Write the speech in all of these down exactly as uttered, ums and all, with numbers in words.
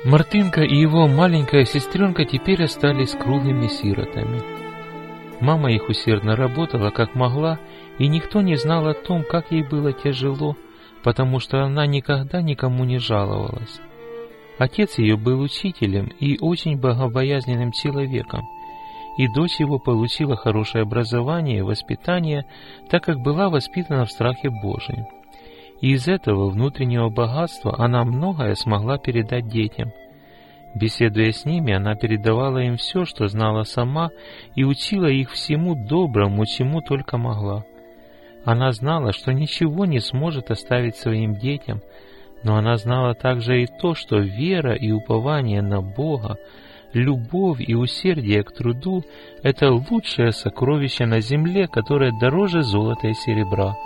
Мартынка и его маленькая сестренка теперь остались круглыми сиротами. Мама их усердно работала, как могла, и никто не знал о том, как ей было тяжело, потому что она никогда никому не жаловалась. Отец ее был учителем и очень богобоязненным человеком, и дочь его получила хорошее образование и воспитание, так как была воспитана в страхе Божием. И из этого внутреннего богатства она многое смогла передать детям. Беседуя с ними, она передавала им все, что знала сама, и учила их всему доброму, чему только могла. Она знала, что ничего не сможет оставить своим детям, но она знала также и то, что вера и упование на Бога, любовь и усердие к труду — это лучшее сокровище на земле, которое дороже золота и серебра.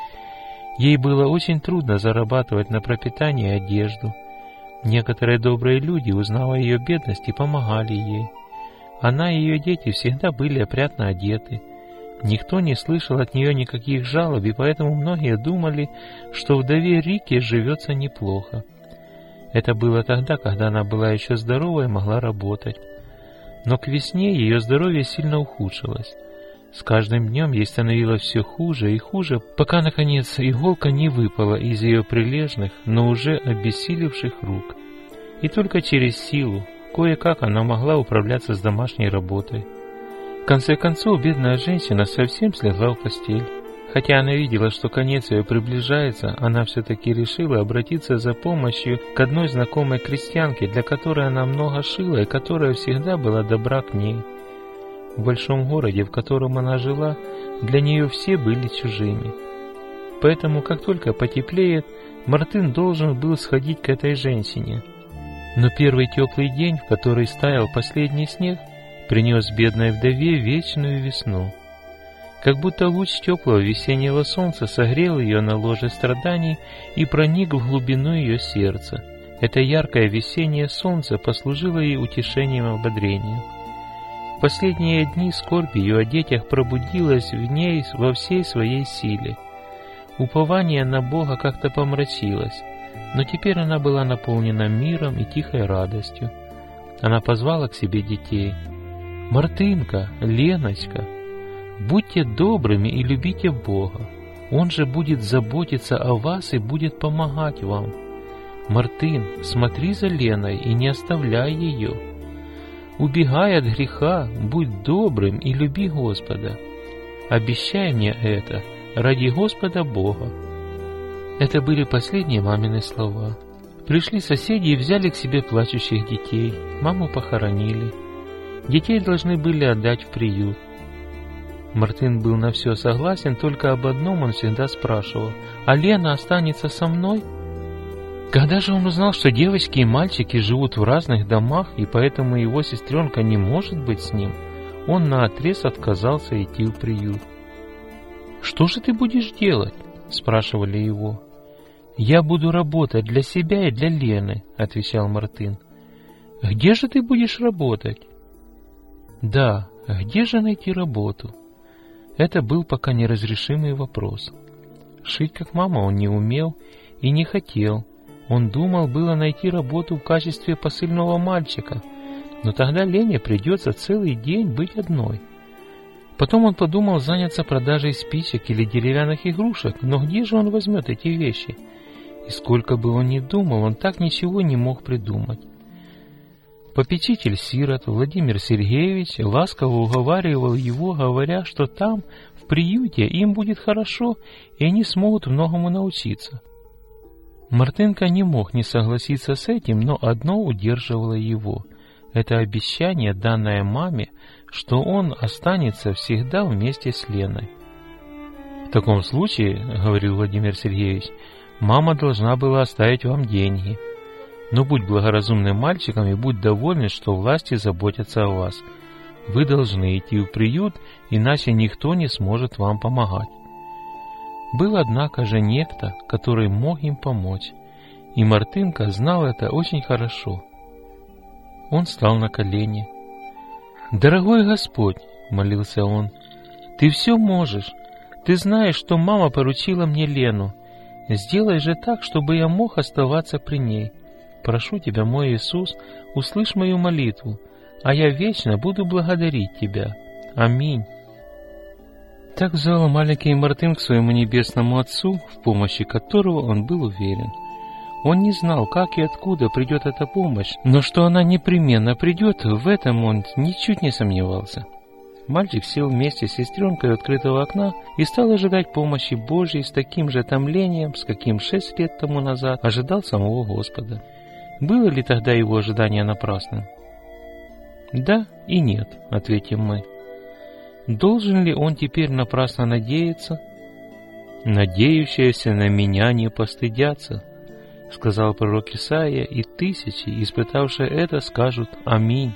Ей было очень трудно зарабатывать на пропитание и одежду. Некоторые добрые люди, узнавая ее бедность, помогали ей. Она и ее дети всегда были опрятно одеты. Никто не слышал от нее никаких жалоб, и поэтому многие думали, что вдове Рике живется неплохо. Это было тогда, когда она была еще здорова и могла работать. Но к весне ее здоровье сильно ухудшилось. С каждым днем ей становилось все хуже и хуже, пока, наконец, иголка не выпала из ее прилежных, но уже обессилевших рук. И только через силу, кое-как она могла управляться с домашней работой. В конце концов, бедная женщина совсем слегла в постель. Хотя она видела, что конец ее приближается, она все-таки решила обратиться за помощью к одной знакомой крестьянке, для которой она много шила и которая всегда была добра к ней. В большом городе, в котором она жила, для нее все были чужими. Поэтому, как только потеплеет, Мартын должен был сходить к этой женщине. Но первый теплый день, в который стаял последний снег, принес бедной вдове вечную весну. Как будто луч теплого весеннего солнца согрел ее на ложе страданий и проник в глубину ее сердца. Это яркое весеннее солнце послужило ей утешением и ободрением. В последние дни скорбь ее о детях пробудилась в ней во всей своей силе. Упование на Бога как-то помрачилось, но теперь она была наполнена миром и тихой радостью. Она позвала к себе детей. «Мартынка, Леночка, будьте добрыми и любите Бога. Он же будет заботиться о вас и будет помогать вам. Мартын, смотри за Леной и не оставляй ее. Убегай от греха, будь добрым и люби Господа. Обещай мне это ради Господа Бога». Это были последние мамины слова. Пришли соседи и взяли к себе плачущих детей. Маму похоронили. Детей должны были отдать в приют. Мартын был на все согласен, только об одном он всегда спрашивал: «А Лена останется со мной?» Когда же он узнал, что девочки и мальчики живут в разных домах, и поэтому его сестренка не может быть с ним, он наотрез отказался идти в приют. «Что же ты будешь делать?» — спрашивали его. «Я буду работать для себя и для Лены», — отвечал Мартын. «Где же ты будешь работать?» «Да, где же найти работу?» Это был пока неразрешимый вопрос. Шить как мама он не умел и не хотел. Он думал было найти работу в качестве посыльного мальчика, но тогда Лене придется целый день быть одной. Потом он подумал заняться продажей спичек или деревянных игрушек, но где же он возьмет эти вещи? И сколько бы он ни думал, он так ничего не мог придумать. Попечитель сирот Владимир Сергеевич ласково уговаривал его, говоря, что там, в приюте, им будет хорошо, и они смогут многому научиться. Мартынка не мог не согласиться с этим, но одно удерживало его. Это обещание, данное маме, что он останется всегда вместе с Леной. «В таком случае, — говорил Владимир Сергеевич, — мама должна была оставить вам деньги. Но будь благоразумным мальчиком и будь доволен, что власти заботятся о вас. Вы должны идти в приют, иначе никто не сможет вам помогать». Был, однако же, некто, который мог им помочь, и Мартынка знал это очень хорошо. Он встал на колени. «Дорогой Господь, — молился он, — Ты все можешь. Ты знаешь, что мама поручила мне Лену. Сделай же так, чтобы я мог оставаться при ней. Прошу Тебя, мой Иисус, услышь мою молитву, а я вечно буду благодарить Тебя. Аминь». Так взял маленький Мартын к своему небесному Отцу, в помощи которого он был уверен. Он не знал, как и откуда придет эта помощь, но что она непременно придет, в этом он ничуть не сомневался. Мальчик сел вместе с сестренкой у открытого окна и стал ожидать помощи Божьей с таким же томлением, с каким шесть лет тому назад ожидал самого Господа. Было ли тогда его ожидание напрасным? «Да и нет», — ответим мы. Должен ли он теперь напрасно надеяться? «Надеющиеся на меня не постыдятся», — сказал пророк Исаия, и тысячи, испытавшие это, скажут «Аминь».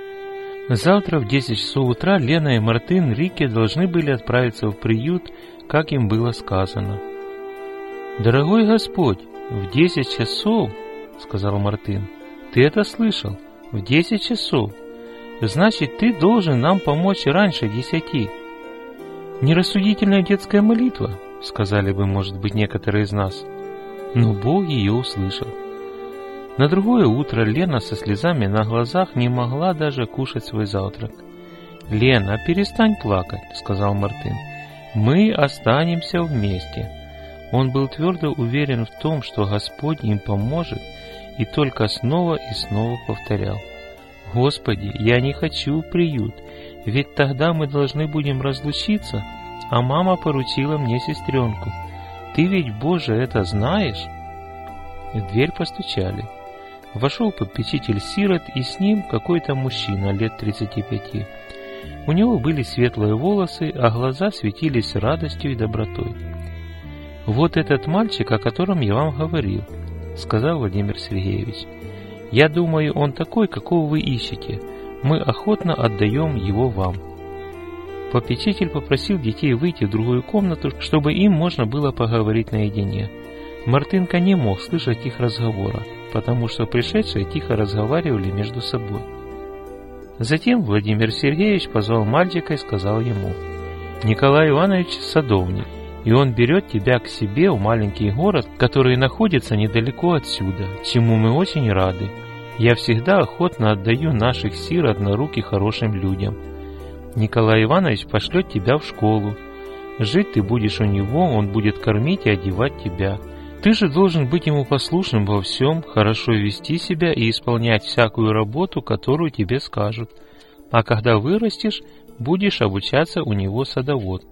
Завтра в десять часов утра Лена и Мартын Рике должны были отправиться в приют, как им было сказано. «Дорогой Господь, в десять часов, — сказал Мартын, — ты это слышал? В десять часов. Значит, ты должен нам помочь раньше десяти». «Нерассудительная детская молитва», — сказали бы, может быть, некоторые из нас. Но Бог ее услышал. На другое утро Лена со слезами на глазах не могла даже кушать свой завтрак. «Лена, перестань плакать», — сказал Мартын. «Мы останемся вместе». Он был твердо уверен в том, что Господь им поможет, и только снова и снова повторял: «Господи, я не хочу в приют, ведь тогда мы должны будем разлучиться, а мама поручила мне сестренку. Ты ведь, Боже, это знаешь?» В дверь постучали. Вошел попечитель сирот, и с ним какой-то мужчина лет тридцати пяти. У него были светлые волосы, а глаза светились радостью и добротой. «Вот этот мальчик, о котором я вам говорил», — сказал Владимир Сергеевич. «Я думаю, он такой, какого вы ищете. Мы охотно отдаем его вам». Попечитель попросил детей выйти в другую комнату, чтобы им можно было поговорить наедине. Мартынка не мог слышать их разговора, потому что пришедшие тихо разговаривали между собой. Затем Владимир Сергеевич позвал мальчика и сказал ему: «Николай Иванович садовник, и он берет тебя к себе в маленький город, который находится недалеко отсюда, чему мы очень рады. Я всегда охотно отдаю наших сирот на руки хорошим людям. Николай Иванович пошлет тебя в школу. Жить ты будешь у него, он будет кормить и одевать тебя. Ты же должен быть ему послушным во всем, хорошо вести себя и исполнять всякую работу, которую тебе скажут. А когда вырастешь, будешь обучаться у него садовод».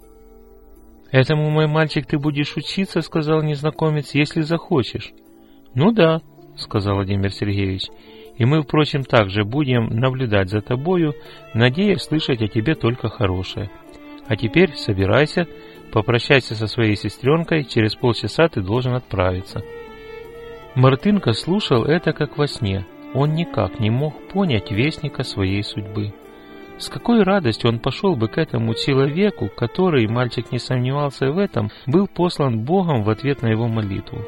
«Этому, мой мальчик, ты будешь учиться, — сказал незнакомец, — если захочешь». «Ну да, — сказал Владимир Сергеевич, — и мы, впрочем, также будем наблюдать за тобою, надеясь слышать о тебе только хорошее. А теперь собирайся, попрощайся со своей сестренкой, через полчаса ты должен отправиться». Мартынка слушал это как во сне. Он никак не мог понять вестника своей судьбы. С какой радостью он пошел бы к этому человеку, который, мальчик не сомневался в этом, был послан Богом в ответ на его молитву.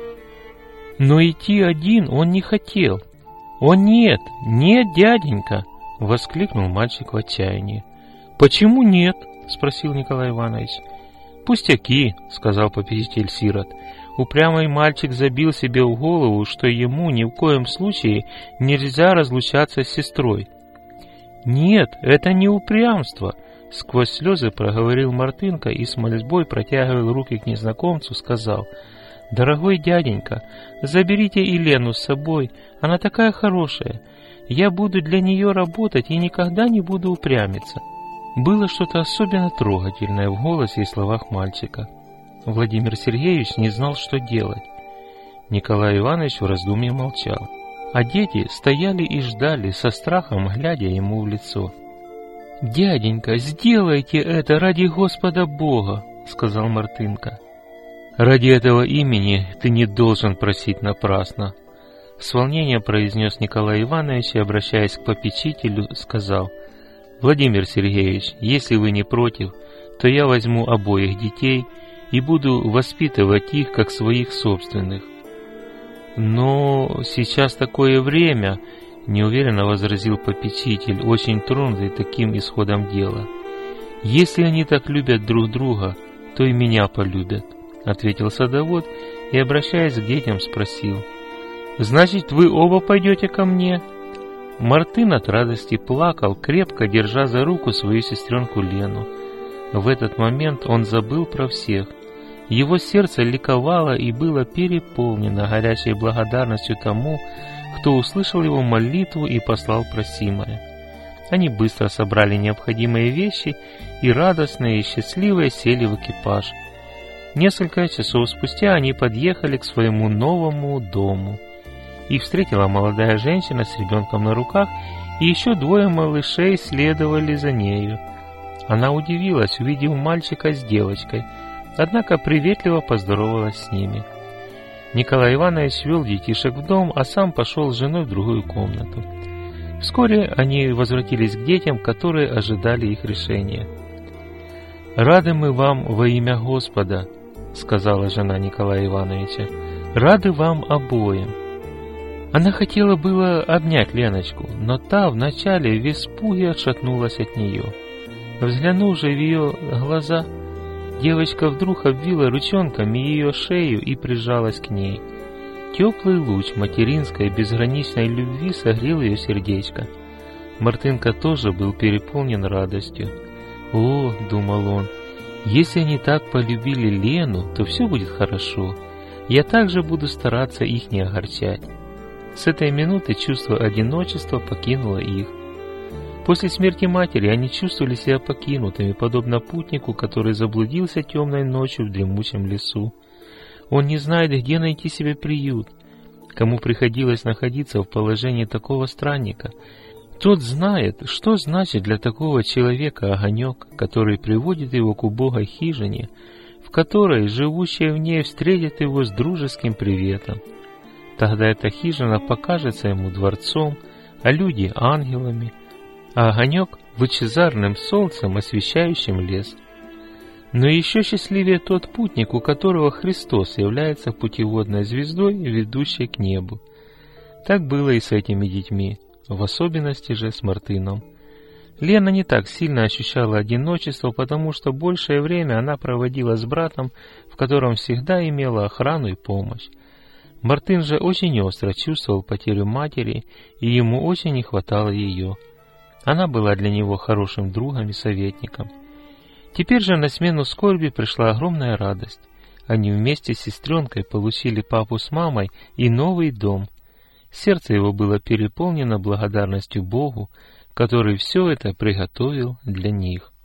Но идти один он не хотел. «О нет, нет, дяденька!» — воскликнул мальчик в отчаянии. «Почему нет?» — спросил Николай Иванович. «Пустяки», — сказал попечитель сирот. Упрямый мальчик забил себе в голову, что ему ни в коем случае нельзя разлучаться с сестрой. «Нет, это не упрямство», — сквозь слезы проговорил Мартынка и с мольбой, протягивая руки к незнакомцу, сказал: «Дорогой дяденька, заберите Елену с собой, она такая хорошая. Я буду для нее работать и никогда не буду упрямиться». Было что-то особенно трогательное в голосе и словах мальчика. Владимир Сергеевич не знал, что делать. Николай Иванович в раздумье молчал, а дети стояли и ждали, со страхом глядя ему в лицо. «Дяденька, сделайте это ради Господа Бога», — сказал Мартынка. «Ради этого имени ты не должен просить напрасно», — с волнением произнес Николай Иванович и, обращаясь к попечителю, сказал: «Владимир Сергеевич, если вы не против, то я возьму обоих детей и буду воспитывать их как своих собственных». «Но сейчас такое время», — неуверенно возразил попечитель, очень тронутый таким исходом дела. «Если они так любят друг друга, то и меня полюбят», — ответил садовод и, обращаясь к детям, спросил: Значит, вы оба пойдете ко мне?» Мартын от радости плакал, крепко держа за руку свою сестренку Лену. В этот момент он забыл про всех. Его сердце ликовало и было переполнено горячей благодарностью тому, кто услышал его молитву и послал просимое. Они быстро собрали необходимые вещи и радостные и счастливые сели в экипаж. Несколько часов спустя они подъехали к своему новому дому. Их встретила молодая женщина с ребенком на руках, и еще двое малышей следовали за нею. Она удивилась, увидев мальчика с девочкой, однако приветливо поздоровалась с ними. Николай Иванович вел детишек в дом, а сам пошел с женой в другую комнату. Вскоре они возвратились к детям, которые ожидали их решения. «Рады мы вам во имя Господа», — сказала жена Николая Ивановича. «Рады вам обоим». Она хотела было обнять Леночку, но та вначале в испуге отшатнулась от нее. Взглянув же в ее глаза, девочка вдруг обвила ручонками ее шею и прижалась к ней. Теплый луч материнской безграничной любви согрел ее сердечко. Мартынка тоже был переполнен радостью. «О, — думал он, — если они так полюбили Лену, то все будет хорошо. Я также буду стараться их не огорчать». С этой минуты чувство одиночества покинуло их. После смерти матери они чувствовали себя покинутыми, подобно путнику, который заблудился темной ночью в дремучем лесу. Он не знает, где найти себе приют. Кому приходилось находиться в положении такого странника, тот знает, что значит для такого человека огонек, который приводит его к убогой хижине, в которой живущие в ней встретят его с дружеским приветом. Тогда эта хижина покажется ему дворцом, а люди — ангелами, а огонек — лучезарным солнцем, освещающим лес. Но еще счастливее тот путник, у которого Христос является путеводной звездой, ведущей к небу. Так было и с этими детьми, в особенности же с Мартыном. Лена не так сильно ощущала одиночество, потому что большее время она проводила с братом, в котором всегда имела охрану и помощь. Мартын же очень остро чувствовал потерю матери, и ему очень не хватало ее. Она была для него хорошим другом и советником. Теперь же на смену скорби пришла огромная радость. Они вместе с сестренкой получили папу с мамой и новый дом. Сердце его было переполнено благодарностью Богу, который все это приготовил для них.